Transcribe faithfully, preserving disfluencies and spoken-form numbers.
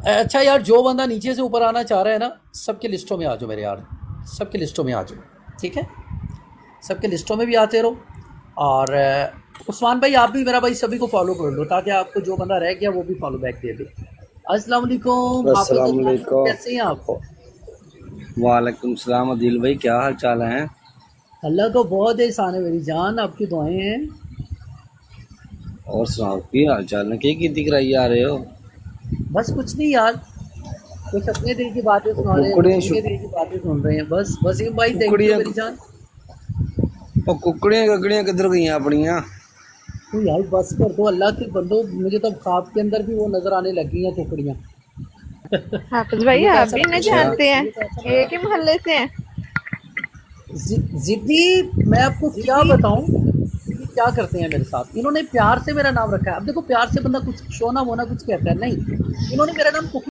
अच्छा यार, जो बंदा नीचे से ऊपर आना चाह रहा है ना, सबके लिस्टों में आ जाओ मेरे यार, सबके लिस्टों में आ जाओ। ठीक है, सबके लिस्टों में भी आते रहो। और अ, उस्मान भाई आप भी मेरा भाई सभी को फॉलो कर लो, ताकि आपको जो बंदा रह गया वो भी फॉलो बैक दे दे। अस्सलाम वालेकुम हाफिज अस्सलाम उस्मान भाई, वालेकुम। कैसे हैं आप? वालेकुम सलाम अदिल भाई, क्या हाल चाल है? अल्लाह को बहुत एहसान है मेरी जान, आपकी दुआएं हैं। और सुनाओ की हाल चाल है, की की कराई आ रहे हो? बस कुछ नहीं यार, कुछ अपने दिल की बातें और सुना रहे हैं, कुछ कुकड़ियाँ उनके शुक दिल की बातें सुन रहे हैं। बस वसीम भाई थैंक यू कुकड़ियाँ मेरी जान। और कुकड़ियाँ ककड़ियाँ किधर गई अपनियाँ? तो यार बस कर दो अल्लाह के बंदो, मुझे तो ख्वाब के अंदर भी वो नजर आने लगी हैं कुकड़ियाँ। हाफिज भाई मुझे तो आप ऐसा भी लग इन्हें अच्छा। रहा जानते हैं? मुझे तो ऐसा लग एक ही रहा मोहल्ले से हैं। जि- जिद्दी, मैं आपको क्या बताऊं, ये क्या करते हैं मेरे साथ। इन्होंने प्यार से मेरा नाम रखा है। अब देखो, प्यार से बंदा कुछ शोना मोना कुछ कहता है नहीं, इन्होंने मेरा नाम